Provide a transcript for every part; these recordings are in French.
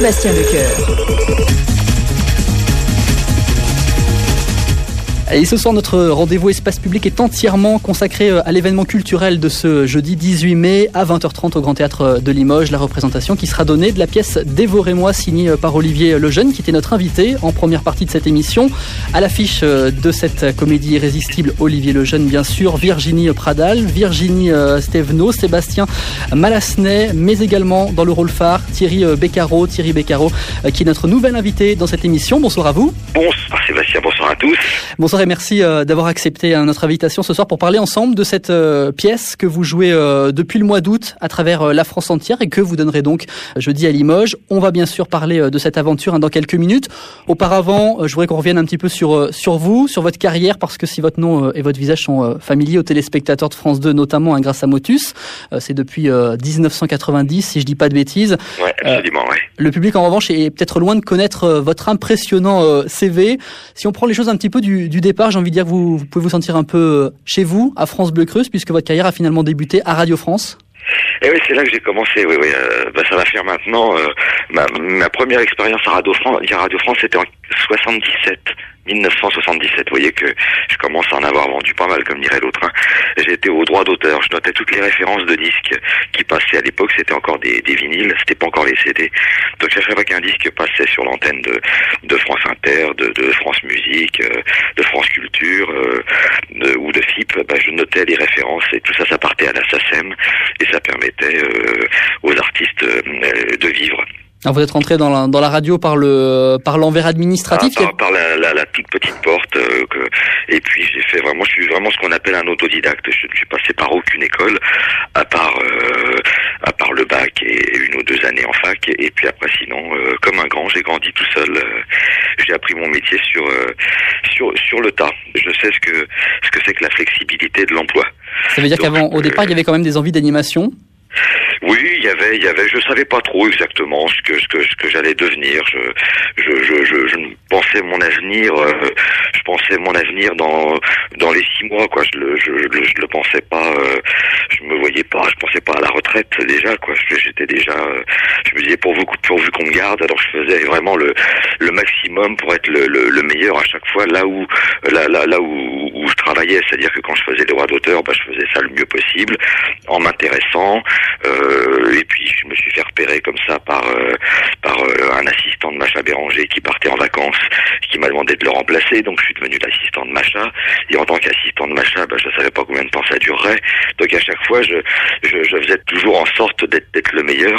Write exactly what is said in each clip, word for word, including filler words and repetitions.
Sébastien Lecoeur. Et ce soir, notre rendez-vous espace public est entièrement consacré à l'événement culturel de ce jeudi dix-huit mai à vingt heures trente au Grand Théâtre de Limoges. La représentation qui sera donnée de la pièce Dévorez-moi, signée par Olivier Lejeune, qui était notre invité en première partie de cette émission. À l'affiche de cette comédie irrésistible, Olivier Lejeune, bien sûr, Virginie Pradal, Virginie Stévenot, Sébastien Malasnet, mais également dans le rôle phare, Thierry Beccaro, Thierry Beccaro, qui est notre nouvel invité dans cette émission. Bonsoir à vous. Bonsoir Sébastien, bonsoir à tous. Bonsoir et merci euh, d'avoir accepté euh, notre invitation ce soir pour parler ensemble de cette euh, pièce que vous jouez euh, depuis le mois d'août à travers euh, la France entière et que vous donnerez donc euh, jeudi à Limoges. On va bien sûr parler euh, de cette aventure hein, dans quelques minutes. Auparavant, euh, je voudrais qu'on revienne un petit peu sur euh, sur vous, sur votre carrière, parce que si votre nom euh, et votre visage sont euh, familiers aux téléspectateurs de France deux, notamment hein, grâce à Motus, euh, c'est depuis euh, dix-neuf cent quatre-vingt-dix, si je dis pas de bêtises. Ouais, absolument, euh, ouais. Le public en revanche est peut-être loin de connaître euh, votre impressionnant euh, C V. Si on prend les choses un petit peu du, du départ, j'ai envie de dire que vous, vous pouvez vous sentir un peu chez vous, à France Bleu Creuse, puisque votre carrière a finalement débuté à Radio France. Et oui, c'est là que j'ai commencé. Oui, oui. Euh, bah, ça va faire maintenant euh, ma, ma première expérience à Radio France. À Radio France, c'était en soixante-dix-sept. dix-neuf cent soixante-dix-sept, vous voyez que je commence à en avoir vendu pas mal, comme dirait l'autre. Hein. J'étais au droit d'auteur, je notais toutes les références de disques qui passaient à l'époque, c'était encore des, des vinyles, c'était pas encore les C D. Donc chaque fois qu'un disque passait sur l'antenne de, de France Inter, de, de France Musique, euh, de France Culture euh, de, ou de F I P, bah, je notais les références et tout ça, ça partait à la S A C E M et ça permettait euh, aux artistes euh, de vivre. Alors vous êtes rentré dans la, dans la radio par le par l'envers administratif. Ah, par, par la, la, la toute petite porte. Euh, que, et puis j'ai fait vraiment, je suis vraiment ce qu'on appelle un autodidacte. Je ne suis passé par aucune école, à part euh, à part le bac et une ou deux années en fac. Et, et puis après, sinon, euh, comme un grand, j'ai grandi tout seul. Euh, j'ai appris mon métier sur euh, sur sur le tas. Je sais ce que ce que c'est que la flexibilité de l'emploi. Ça veut dire Donc, qu'avant, au euh, départ, il y avait quand même des envies d'animation. Oui, il y avait, il y avait, je savais pas trop exactement ce que ce que ce que j'allais devenir. Je je je je, je pensais mon avenir, euh, je pensais mon avenir dans dans les six mois quoi. Je le je je, je le pensais pas, euh, je me voyais pas, je pensais pas à la retraite déjà quoi. J'étais déjà, euh, je me disais pourvu pourvu qu'on me garde. Alors je faisais vraiment le le maximum pour être le le, le meilleur à chaque fois là où là là là où où je travaillais. C'est-à-dire que quand je faisais les droits d'auteur, bah je faisais ça le mieux possible en m'intéressant. Euh, et puis je me suis fait repérer comme ça par euh, par euh, un assistant de Macha Béranger qui partait en vacances, qui m'a demandé de le remplacer. Donc je suis devenu l'assistant de Macha. Et en tant qu'assistant de Macha, bah, je savais pas combien de temps ça durerait. Donc à chaque fois, je je, je faisais toujours en sorte d'être, d'être le meilleur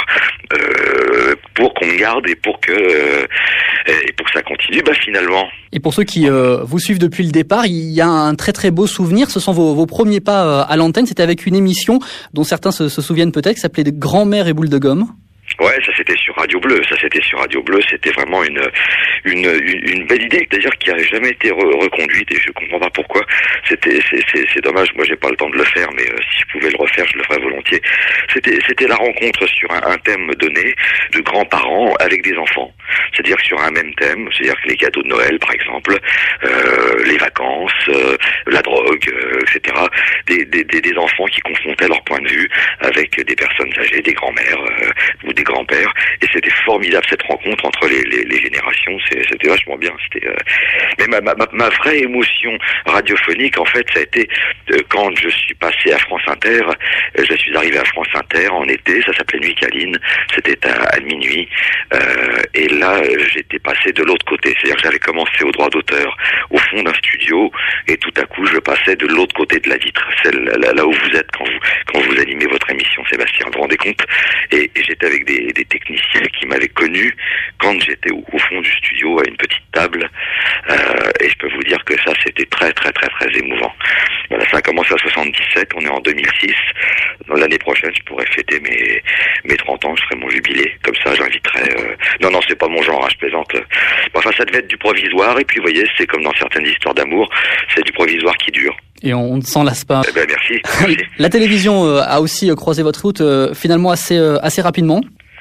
euh, pour qu'on me garde et pour que euh, et pour que ça continue. Bah finalement. Et pour ceux qui euh, vous suivent depuis le départ, il y a un très très beau souvenir. Ce sont vos, vos premiers pas à l'antenne. C'était avec une émission dont certains se, se souviennent peut-être, qui s'appelait Grand-mère et boule de gomme. Ouais, ça c'était sur Radio Bleu, ça c'était sur Radio Bleu, c'était vraiment une une une, une belle idée, d'ailleurs qui a jamais été re- reconduite et je comprends pas pourquoi. C'était c'est c'est c'est dommage, moi j'ai pas le temps de le faire, mais euh, si je pouvais le refaire, je le ferais volontiers. C'était c'était la rencontre sur un, un thème donné de grands-parents avec des enfants. C'est-à-dire que sur un même thème, c'est-à-dire que les cadeaux de Noël par exemple, euh, les vacances, euh, la drogue, euh, et cetera. Des, des des des enfants qui confrontaient leur point de vue avec des personnes âgées, des grands-mères euh, ou des grands-pères, et c'était formidable cette rencontre entre les, les, les générations, c'est, c'était vachement bien. C'était, euh... mais ma, ma, ma vraie émotion radiophonique, en fait, ça a été euh, quand je suis passé à France Inter. Euh, je suis arrivé à France Inter en été, ça s'appelait Nuit Câline, c'était à, à minuit, euh, et là j'étais passé de l'autre côté, c'est-à-dire que j'avais commencé au droit d'auteur, au fond d'un studio, et tout à coup je passais de l'autre côté de la vitre, celle là, là où vous êtes quand vous quand vous animez votre émission, Sébastien, vous vous rendez compte, et, et j'étais avec des, des techniciens qui m'avaient connu quand j'étais au, au fond du studio à une petite table, euh, et je peux vous dire que ça c'était très très très très émouvant. Voilà, ça a commencé à soixante-dix-sept, on est en deux mille six. Dans l'année prochaine, je pourrais fêter mes mes trente ans, je ferai mon jubilé. Comme ça, j'inviterai. Euh... Non, non, c'est pas mon genre, hein, je plaisante. Enfin, ça devait être du provisoire. Et puis, vous voyez, c'est comme dans certaines histoires d'amour, c'est du provisoire qui dure. Et on ne s'en lasse pas. Eh ben, merci. merci. La télévision euh, a aussi euh, croisé votre route euh, finalement assez euh, assez rapidement.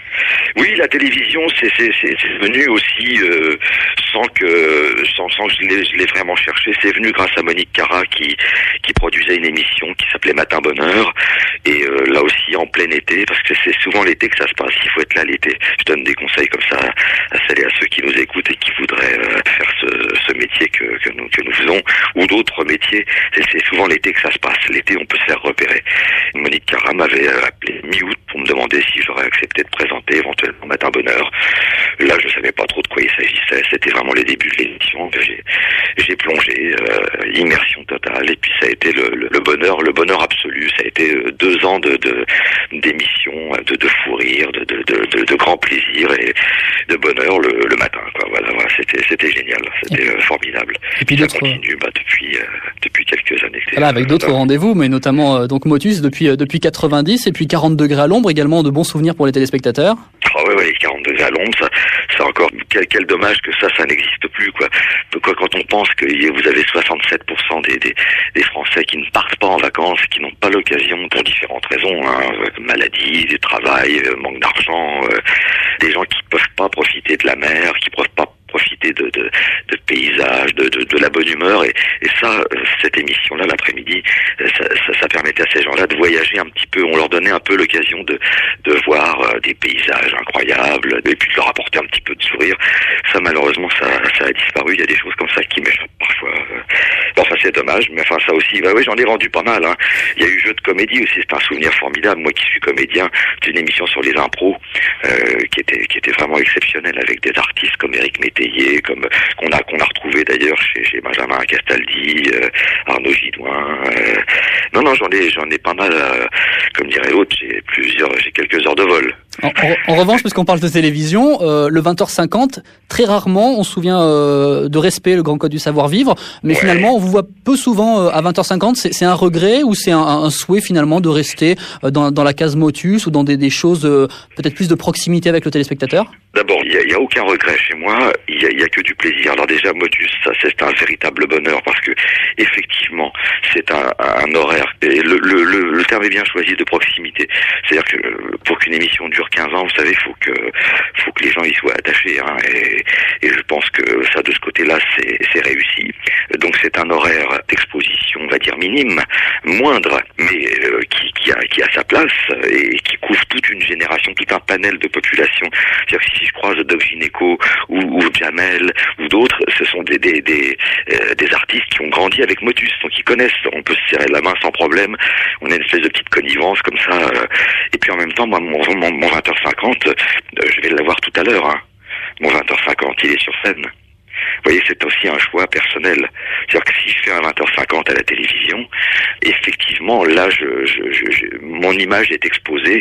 Oui, la télévision, c'est c'est c'est, c'est venu aussi euh, sans que sans sans que je l'ai, je l'ai vraiment cherché. C'est venu grâce à Monique Cara qui qui produisait une émission qui s'appelait Matin Bonheur, et euh, là aussi en plein été, parce que c'est souvent l'été que ça se passe. Il faut être là l'été. Je donne des conseils comme ça à celles et à ceux qui nous écoutent et qui voudraient euh, faire ce ce métier que que nous que nous faisons, ou d'autres métiers. C'est, c'est souvent l'été que ça se passe. L'été, on peut se faire repérer. Monique Cara m'avait appelé mi-août pour me demander si j'aurais accepté de présenter éventuellement Matin Bonheur. Là, je savais pas trop de quoi il s'agissait. C'était vraiment les débuts de l'émission. J'ai, j'ai plongé, euh, immersion totale, et puis ça a été le, le, le bonheur, le bonheur absolu. Ça a été deux ans de, de d'émission, de, de fou rire, de, de, de, de, de grand plaisir et de bonheur le, le matin. Quoi. Voilà, voilà, c'était, c'était génial, c'était euh, formidable. Et puis ça d'autres... continue bah, depuis, euh, depuis quelques années. Voilà, avec d'autres rendez-vous, mais notamment euh, donc Motus depuis euh, depuis quatre-vingt-dix, et puis quarante degrés à l'ombre, également de bons souvenirs pour les téléspectateurs. Ah ouais, ouais, quarante degrés à l'ombre, ça, c'est encore quel, quel dommage que ça, ça n'existe plus, quoi. quoi. Quand on pense que vous avez soixante-sept pour cent des, des, des Français qui ne partent pas en vacances, qui n'ont pas l'occasion pour différentes raisons, hein, maladie, du travail, manque d'argent, euh, des gens qui peuvent pas profiter de la mer, qui peuvent pas profiter de, de, de paysages, de, de, de la bonne humeur, et, et ça, cette émission-là, l'après-midi, ça, ça, ça permettait à ces gens-là de voyager un petit peu. On leur donnait un peu l'occasion de, de voir des paysages incroyables, et puis de leur apporter un petit peu de sourire. Ça, malheureusement, ça, ça a disparu. Il y a des choses comme ça qui m'échappent parfois. Enfin, c'est dommage, mais enfin, ça aussi, bah oui, j'en ai vendu pas mal, hein. Il y a eu Jeux de comédie aussi, c'est un souvenir formidable. Moi qui suis comédien, c'est une émission sur les impros, euh, qui était, qui était vraiment exceptionnelle, avec des artistes comme Éric Métayer, comme, qu'on a, qu'on a retrouvé d'ailleurs chez, chez Benjamin Castaldi, euh, Arnaud Gidouin, euh, non, non, j'en ai, j'en ai pas mal, euh, comme dirait l'autre, j'ai plusieurs, j'ai quelques heures de vol. En, en, en revanche, puisqu'on parle de télévision, euh, le vingt heures cinquante, très rarement, on se souvient euh, de Respect, le grand code du savoir-vivre, mais ouais. Finalement, on vous voit peu souvent euh, à vingt heures cinquante. C'est, c'est un regret ou c'est un, un souhait finalement de rester euh, dans, dans la case Motus ou dans des, des choses euh, peut-être plus de proximité avec le téléspectateur? D'abord, il n'y a, a aucun regret chez moi, il n'y a, a que du plaisir. Alors déjà, Motus, ça c'est un véritable bonheur parce que effectivement, c'est un, un horaire, et le, le, le, le terme est bien choisi, de proximité. C'est-à-dire que pour qu'une émission dure quinze ans, vous savez, il faut que, faut que les gens y soient attachés, hein, et, et je pense que ça, de ce côté-là, c'est, c'est réussi. Donc c'est un horaire d'exposition, on va dire minime, moindre, mais euh, qui, qui, a, qui a sa place et qui couvre toute une génération, tout un panel de population. C'est-à-dire que si je croise Doc Gynéco ou, ou Jamel ou d'autres, ce sont des des des, euh, des artistes qui ont grandi avec Motus, donc ils connaissent, on peut se serrer la main sans problème, on a une espèce de petite connivence comme ça, euh, et puis en même temps, moi, mon, mon, mon vingt heures cinquante, euh, je vais l'avoir tout à l'heure, hein. Mon vingt heures cinquante, il est sur scène. Vous voyez, c'est aussi un choix personnel. C'est-à-dire que si je fais un vingt heures cinquante à la télévision, effectivement, là, je, je, je, je, mon image est exposée,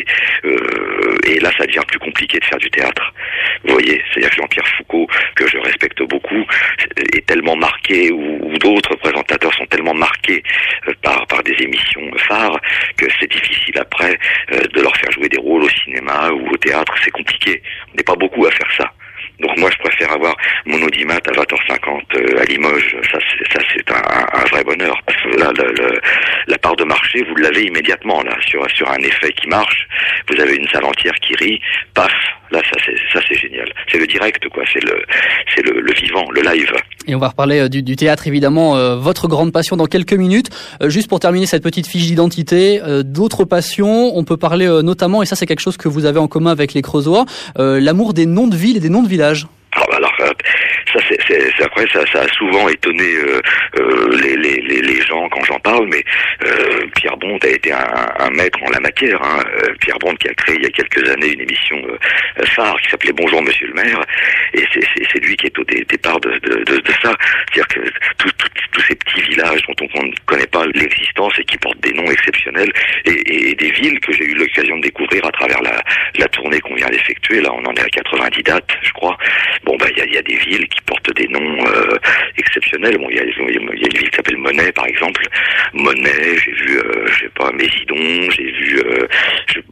euh, et là, ça devient plus compliqué de faire du théâtre. Vous voyez, c'est-à-dire que Jean-Pierre Foucault, que je respecte beaucoup, est tellement marqué, ou, ou d'autres présentateurs sont tellement marqués euh, par, par des émissions phares, que c'est difficile après euh, de leur faire jouer des rôles au cinéma ou au théâtre. C'est compliqué. On n'est pas beaucoup à faire ça. Donc moi, je préfère avoir mon audimat à vingt heures cinquante euh, à Limoges. Ça, c'est, ça, c'est un, un vrai bonheur. Parce que là, le, le, la part de marché, vous l'avez immédiatement là, sur sur un effet qui marche. Vous avez une salle entière qui rit. Paf. Là, ça, c'est ça, c'est génial. C'est le direct, quoi. C'est le c'est le, le vivant, le live. Et on va reparler euh, du, du théâtre, évidemment, euh, votre grande passion dans quelques minutes. Euh, juste pour terminer cette petite fiche d'identité, euh, d'autres passions. On peut parler euh, notamment, et ça, c'est quelque chose que vous avez en commun avec les Creusois, euh, l'amour des noms de villes et des noms de villages. Ah bah alors, ça c'est, c'est, c'est après ça, ça a souvent étonné euh, euh, les, les, les, les gens quand j'en parle, mais euh, Pierre Bonte a été un, un maître en la matière. Hein. Euh, Pierre Bonte qui a créé il y a quelques années une émission euh, phare qui s'appelait Bonjour Monsieur le Maire, et c'est, c'est, c'est lui qui est au dé, départ de, de, de, de ça. C'est-à-dire que tous tout, tout ces petits villages dont on ne connaît pas l'existence et qui portent des noms exceptionnels, et, et des villes que j'ai eu l'occasion de découvrir à travers la, la tournée qu'on vient d'effectuer. Là, on en est à quatre-vingt-dix dates, je crois. Bon, bah, il y a, y a des villes qui portent des noms euh, exceptionnels. Bon, il y a, y a une ville qui s'appelle Monet, par exemple. Monet, j'ai vu, euh, je sais pas, Mésidon, j'ai vu, euh, je,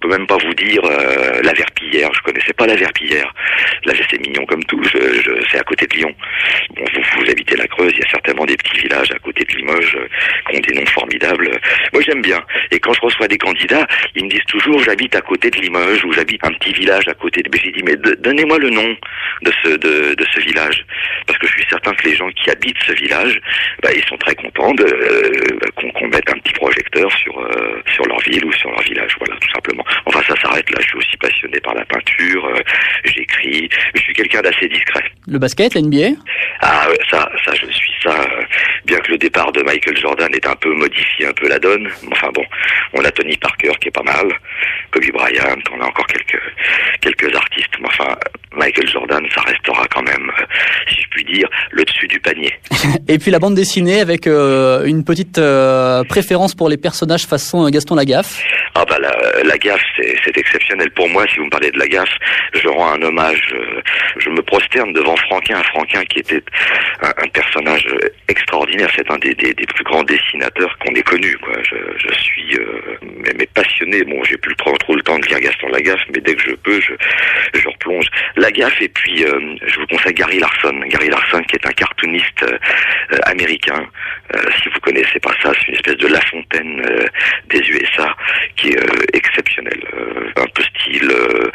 peux même pas vous dire euh, la Verpillière. Je connaissais pas la Verpillière. Là, c'est mignon comme tout. Je, je, c'est à côté de Lyon. Bon, vous, vous habitez la Creuse. Il y a certainement des petits villages à côté de Limoges euh, qui ont des noms formidables. Moi, j'aime bien. Et quand je reçois des candidats, ils me disent toujours j'habite à côté de Limoges ou j'habite un petit village à côté de. J'ai dit mais de, donnez-moi le nom de ce de, de ce village, parce que je suis certain que les gens qui habitent ce village, bah, ils sont très contents de euh, qu'on, qu'on mette un petit projecteur sur euh, sur leur ville ou sur leur village. Voilà, tout simplement. Enfin, ça s'arrête là. Je suis aussi passionné par la peinture. Euh, j'écris. Je suis quelqu'un d'assez discret. Le basket, la N B A? Ah, ouais, ça, ça, je suis ça. Euh, bien que le départ de Michael Jordan ait un peu modifié un peu la donne. Enfin bon, on a Tony Parker qui est pas mal, Kobe Bryant, on a encore quelques quelques artistes. Mais enfin, Michael Jordan, ça restera quand même, euh, si je puis dire, le dessus du panier. Et puis la bande dessinée avec euh, une petite euh, préférence pour les personnages façon Gaston Lagaffe. Ah bah la, la Gaffe, c'est, c'est exceptionnel pour moi. Si vous me parlez de la Gaffe, je rends un hommage. Euh, je me prosterne devant Franquin, Franquin qui était un, un personnage extraordinaire. C'est un des, des, des plus grands dessinateurs qu'on ait connu. Quoi. Je, je suis euh, mais, mais passionné. Bon, j'ai plus trop, trop le temps de lire Gaston Lagaffe, mais dès que je peux, je, je replonge. La Gaffe et puis euh, je vous conseille Gary Larson. Gary Larson qui est un cartooniste euh, américain. Euh, si vous connaissez pas ça, c'est une espèce de La Fontaine euh, des U S A qui est euh, exceptionnel. Euh, un peu style euh,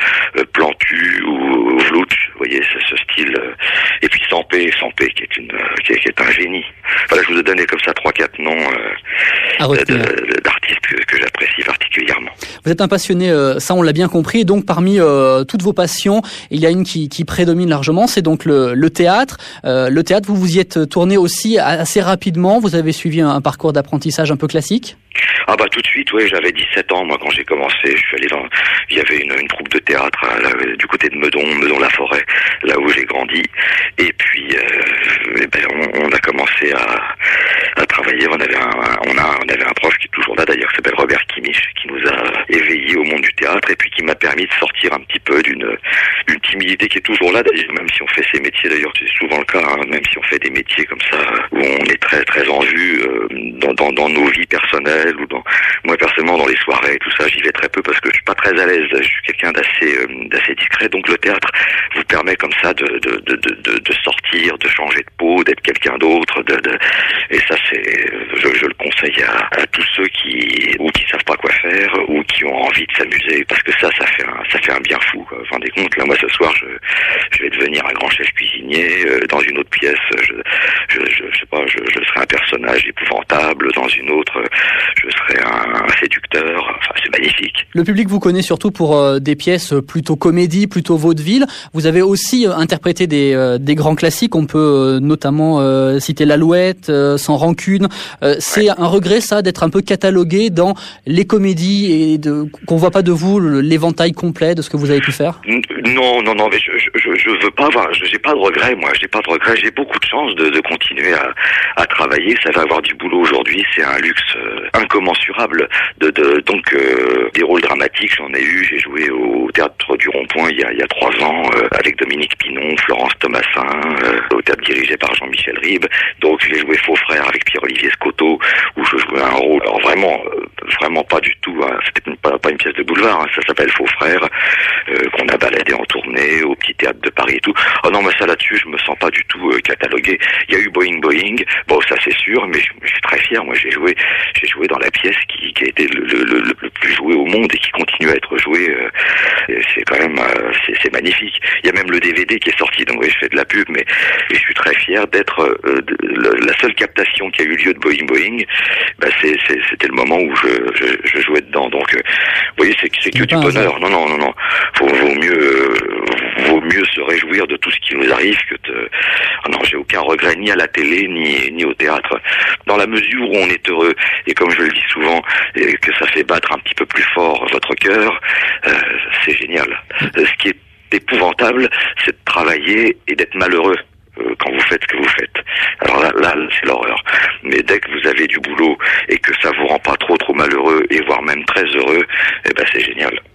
Plantu ou Vlouch, vous voyez, c'est ce style. Euh, et puis Sampé, Sampé qui est une, euh, qui, est, qui est un génie. Voilà, je vous ai donné comme ça trois quatre noms euh, de, de, d'artistes que, que j'apprécie particulièrement. Vous êtes un passionné, euh, ça on l'a bien compris. Donc parmi euh, toutes vos passions, il y a une qui, qui prédomine largement, c'est donc le, le théâtre. Euh, le théâtre, vous vous y êtes tourné aussi assez rapidement. Vous avez suivi un, un parcours d'apprentissage un peu classique? Ah bah tout de suite, oui, j'avais dix-sept ans moi quand j'ai commencé. Je suis allé dans, il y avait une, une troupe de théâtre là, du côté de Meudon, Meudon-la-Forêt, là où j'ai grandi. Et puis, euh, eh ben, on, on a commencé à, à travailler. On avait un, on a, on avait un prof qui est toujours là d'ailleurs, qui s'appelle Robert Kimich, qui nous a éveillés au monde du théâtre et puis qui m'a permis de sortir un petit peu d'une, d'une timidité qui est toujours là d'ailleurs, même si on fait ces métiers d'ailleurs, c'est souvent le cas, hein, même si on fait des métiers comme ça où on est très très en vue euh, dans, dans, dans nos vies personnelles ou dans, moi personnellement dans les soirées et tout ça, j'y vais très peu parce que je suis pas très à l'aise, je suis quelqu'un d'assez euh, d'assez discret, donc le théâtre vous permet comme ça de de de de, de sortir, de changer de peau, d'être quelqu'un d'autre, de, de et ça c'est, je, je le conseille à, à tous ceux qui ou qui savent pas quoi faire ou qui ont envie de s'amuser, parce que ça ça fait un ça fait un bien fou, quoi. Vous vous rendez compte, là moi ce soir je je vais devenir un grand chef cuisinier, euh, dans une autre pièce je je je, je sais pas, je, je serai un personnage épouvantable, dans une autre je serai un, un séducteur, enfin c'est magnifique. Le public vous connaît surtout pour euh, des pièces plutôt comédie, plutôt vaudeville. Vous avez aussi euh, interprété des, euh, des grands classiques, on peut euh, notamment euh, citer l'Alouette, euh, Sans rancune. Euh, c'est ouais. un regret ça d'être un peu catalogué dans les comédies et de, qu'on voit pas de vous l'éventail complet de ce que vous avez pu faire? Non, non, non, mais je, je, je veux pas avoir, j'ai pas de regret, moi, j'ai pas de regret, j'ai beaucoup de chance de, de continuer à, à travailler, ça va avoir du boulot aujourd'hui, c'est un luxe euh, incommensurable, de, de donc euh, des rôles dramatiques, j'en ai eu, j'ai joué au Théâtre du Rond-Point il y a, il y a trois ans, euh, avec Dominique Pinon, Florence Thomasin, euh, au théâtre dirigé par Jean-Michel Ribes, donc j'ai joué Faux Frère avec Pierre-Olivier Scotto, où je jouais un rôle, alors vraiment, euh, vraiment pas du tout, hein, c'était pas, pas une pièce de boulevard, hein, ça s'appelle Faux Frère, euh, qu'on a baladé en tournée au Petit Théâtre de Paris et tout. Oh non, mais ça là-dessus, je me sens pas du tout euh, catalogué. Il y a eu Boing Boing, bon ça c'est sûr, mais je, je suis très fier, moi j'ai joué, j'ai joué dans la pièce qui, qui a été le, le, le, le plus joué au monde et qui continue à être joué. Euh, c'est quand même, euh, c'est, c'est magnifique. Il y a même le D V D qui est sorti, donc oui, je fais de la pub, mais je suis très fier d'être euh, de, le, la seule captation qui a eu lieu de Boing Boing. Bah, c'est, c'est, c'était le moment où je, je, je jouais dedans. Donc, euh, vous voyez, c'est, c'est que du bonheur. Non, non, non, non. Faut, vaut mieux, euh, vaut mieux se réjouir de tout ce qui nous arrive que de. Ah non, j'ai aucun regret ni à la télé ni ni au théâtre. Dans la mesure où on est heureux et comme je le dis souvent, et que ça fait battre un petit peu plus fort votre cœur, euh, c'est génial. Ce qui est épouvantable, c'est de travailler et d'être malheureux quand vous faites ce que vous faites. Alors là, là, c'est l'horreur. Mais dès que vous avez du boulot et que ça vous rend pas trop trop malheureux et voire même très heureux, eh ben c'est génial.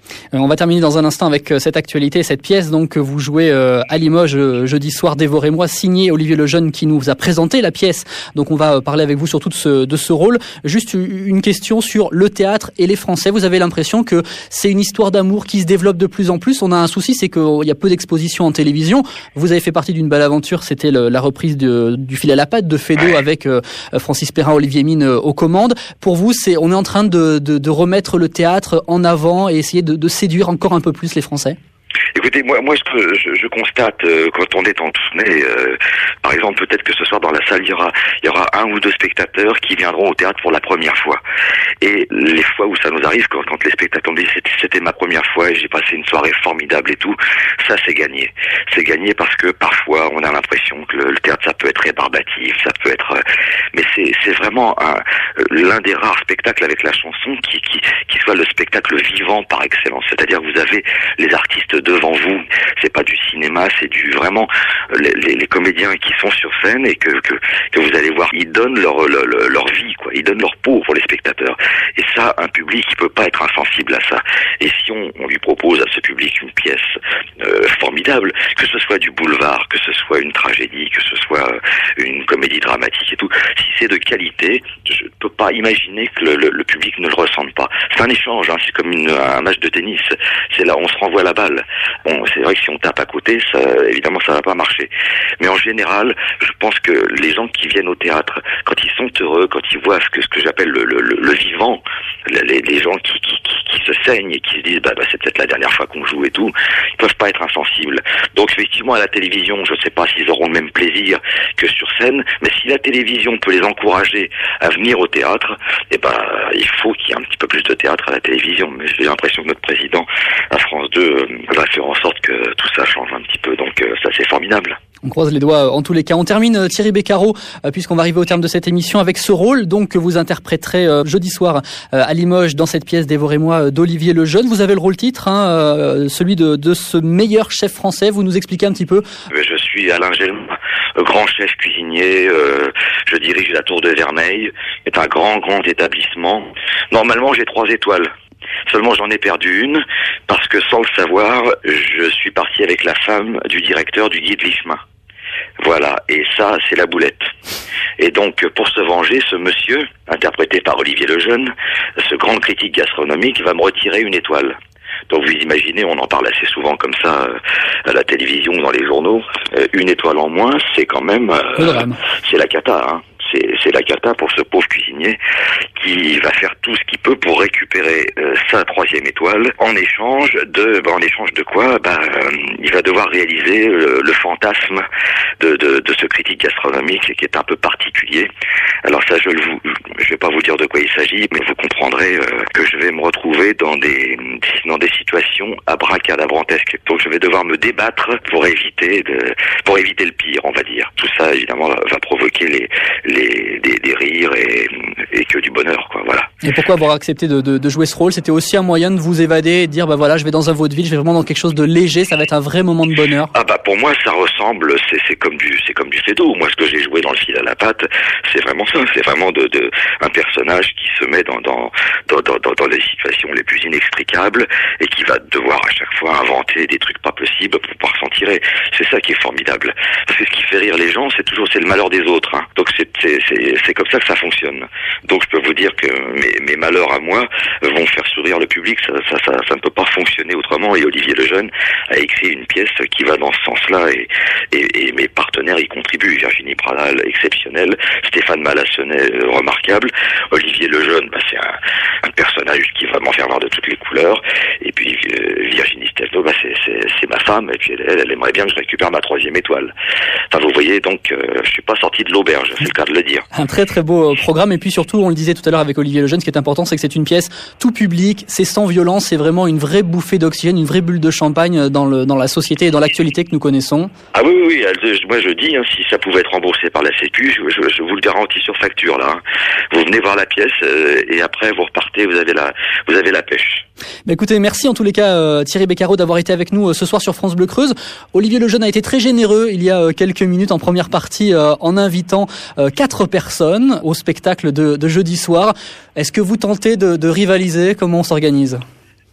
On va terminer dans un instant avec cette actualité, cette pièce donc que vous jouez à Limoges jeudi soir, Dévorez-moi, signé Olivier Lejeune qui nous a présenté la pièce. Donc on va parler avec vous surtout de ce, de ce rôle. Juste une question sur le théâtre et les Français. Vous avez l'impression que c'est une histoire d'amour qui se développe de plus en plus. On a un souci, c'est qu'il y a peu d'expositions en télévision. Vous avez fait partie d'une belle aventure, c'était le, la reprise de, du Fil à la patte de Feydeau avec euh, Francis Perrin, Olivier Mine euh, aux commandes. Pour vous, c'est, on est en train de, de, de remettre le théâtre en avant et essayer de, de séduire encore un peu plus les Français? Écoutez, moi, moi, ce que je, je constate euh, quand on est en tournée, euh, par exemple, peut-être que ce soir dans la salle, il y aura, il y aura un ou deux spectateurs qui viendront au théâtre pour la première fois. Et les fois où ça nous arrive, quand, quand les spectateurs me disent c'était, c'était ma première fois et j'ai passé une soirée formidable et tout, ça c'est gagné. C'est gagné parce que parfois on a l'impression que le, le théâtre ça peut être rébarbatif, ça peut être, euh, mais c'est, c'est vraiment un, l'un des rares spectacles avec la chanson qui, qui, qui soit le spectacle vivant par excellence. C'est-à-dire que vous avez les artistes devant vous, c'est pas du cinéma, c'est du vraiment les, les, les comédiens qui sont sur scène et que, que que vous allez voir, ils donnent leur leur, leur vie, quoi, ils donnent leur peau pour les spectateurs. Et ça, un public, il peut pas être insensible à ça. Et si on, on lui propose à ce public une pièce euh, formidable, que ce soit du boulevard, que ce soit une tragédie, que ce soit une comédie dramatique et tout, si c'est de qualité, je ne peux pas imaginer que le, le, le public ne le ressente pas. C'est un échange, hein, c'est comme une, un match de tennis. C'est là, on se renvoie la balle. Bon, c'est vrai que si on tape à côté, ça, évidemment, ça va pas marcher. Mais en général, je pense que les gens qui viennent au théâtre, quand ils sont heureux, quand ils voient ce que, ce que j'appelle le, le, le, le vivant, les, les gens qui, qui, qui, qui se saignent et qui se disent, bah, bah, c'est peut-être la dernière fois qu'on joue et tout, ils peuvent pas être insensibles. Donc, effectivement, à la télévision, je sais pas s'ils auront le même plaisir que sur scène, mais si la télévision peut les encourager à venir au théâtre, eh ben, il faut qu'il y ait un petit peu plus de théâtre à la télévision. Mais j'ai l'impression que notre président, à France deux, va faire en sorte que tout ça change un petit peu. Donc, ça, c'est formidable. On croise les doigts en tous les cas. On termine, Thierry Beccaro, puisqu'on va arriver au terme de cette émission, avec ce rôle donc que vous interpréterez euh, jeudi soir euh, à Limoges dans cette pièce Dévorez-moi d'Olivier Lejeune. Vous avez le rôle titre, hein, euh, celui de, de ce meilleur chef français. Vous nous expliquez un petit peu? Je suis Alain Gelma, grand chef cuisinier. Euh, je dirige la Tour de Vermeil. C'est un grand, grand établissement. Normalement, j'ai trois étoiles. Seulement j'en ai perdu une parce que sans le savoir, je suis parti avec la femme du directeur du guide Lifma. Voilà, et ça c'est la boulette. Et donc pour se venger, ce monsieur, interprété par Olivier Lejeune, ce grand critique gastronomique, va me retirer une étoile. Donc vous imaginez, on en parle assez souvent comme ça euh, à la télévision, dans les journaux, euh, une étoile en moins, c'est quand même, euh, c'est la cata, hein. C'est, c'est la cata pour ce pauvre cuisinier qui va faire tout ce qu'il peut pour récupérer euh, sa troisième étoile en échange de, bah, en échange de quoi bah, euh, il va devoir réaliser le, le fantasme de, de, de ce critique gastronomique qui est un peu particulier. Alors ça, je ne je vais pas vous dire de quoi il s'agit, mais vous comprendrez euh, que je vais me retrouver dans des dans des situations abracadabrantesques. Donc je vais devoir me débattre pour éviter de, pour éviter le pire, on va dire. Tout ça, évidemment, va provoquer les Les, des, des rires et, et que du bonheur, quoi, voilà. Et pourquoi avoir accepté de, de, de jouer ce rôle? C'était aussi un moyen de vous évader et de dire, bah voilà, je vais dans un vaudeville, je vais vraiment dans quelque chose de léger, ça va être un vrai moment de bonheur. Ah bah pour moi ça ressemble, c'est, c'est comme du c'est comme du Feydeau. Moi ce que j'ai joué dans le Fil à la patte, c'est vraiment ça, c'est vraiment de, de un personnage qui se met dans dans, dans dans dans dans les situations les plus inextricables et qui va devoir à chaque fois inventer des trucs pas possibles pour pouvoir s'en tirer. C'est ça qui est formidable. Parce que ce qui fait rire les gens, c'est toujours c'est le malheur des autres, hein. Donc c'est C'est, c'est, c'est comme ça que ça fonctionne. Donc je peux vous dire que mes, mes malheurs à moi vont faire sourire le public. Ça, ça, ça, ça ne peut pas fonctionner autrement. Et Olivier Lejeune a écrit une pièce qui va dans ce sens-là. Et, et, et mes partenaires y contribuent. Virginie Pradal, exceptionnelle. Stéphane Malassonnet, remarquable. Olivier Lejeune, bah, c'est un, un personnage qui va m'en faire voir de toutes les couleurs. Et puis euh, Virginie Stelzno, bah, c'est, c'est, c'est ma femme. Et puis elle, elle aimerait bien que je récupère ma troisième étoile. Enfin, vous voyez, donc euh, je suis pas sorti de l'auberge. C'est le cas de le dire. Un très très beau programme, et puis surtout, on le disait tout à l'heure avec Olivier Lejeune, ce qui est important, c'est que c'est une pièce tout public, c'est sans violence, c'est vraiment une vraie bouffée d'oxygène, une vraie bulle de champagne dans le dans la société et dans l'actualité que nous connaissons. Ah oui, oui, oui, moi je dis, hein, si ça pouvait être remboursé par la Sécu, je, je, je vous le garantis sur facture là. Hein. Vous venez voir la pièce euh, et après vous repartez, vous avez la, vous avez la pêche. Bah écoutez, merci en tous les cas euh, Thierry Beccaro d'avoir été avec nous euh, ce soir sur France Bleu Creuse. Olivier Lejeune a été très généreux il y a euh, quelques minutes en première partie euh, en invitant euh, quatre personnes au spectacle de, de jeudi soir. Est-ce que vous tentez de, de rivaliser? Comment on s'organise?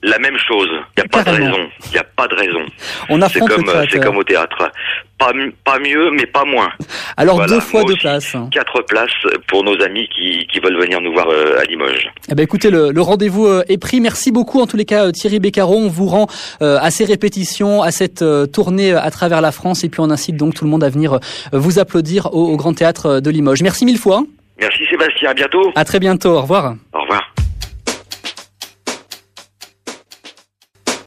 La même chose. Il n'y a pas Carrément. de raison. Il n'y a pas de raison. On C'est affronte comme, le euh, théâtre. c'est comme au théâtre. Pas, m- pas mieux, mais pas moins. Alors Voilà, deux fois moi deux aussi, places. Quatre places pour nos amis qui, qui veulent venir nous voir euh, à Limoges. Eh ben écoutez, le, le rendez-vous euh, est pris. Merci beaucoup en tous les cas euh, Thierry Beccaro. On vous rend euh, à ces répétitions, à cette euh, tournée euh, à travers la France et puis on incite donc tout le monde à venir euh, vous applaudir au, au Grand Théâtre de Limoges. Merci mille fois. Merci Sébastien, à bientôt. À très bientôt. Au revoir.